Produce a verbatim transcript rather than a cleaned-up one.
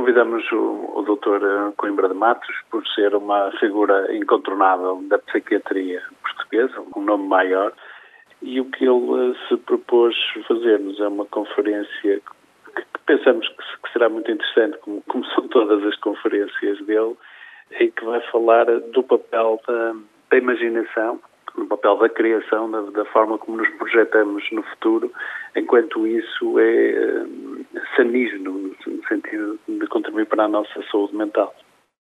convidamos o, o doutor Coimbra de Matos por ser uma figura incontornável da psiquiatria portuguesa, um nome maior, e o que ele se propôs fazer-nos é uma conferência que, que pensamos que, que será muito interessante, como, como são todas as conferências dele, e que vai falar do papel da, da imaginação, no papel da criação, da, da forma como nos projetamos no futuro, enquanto isso é uh, sanismo, no sentido de contribuir para a nossa saúde mental.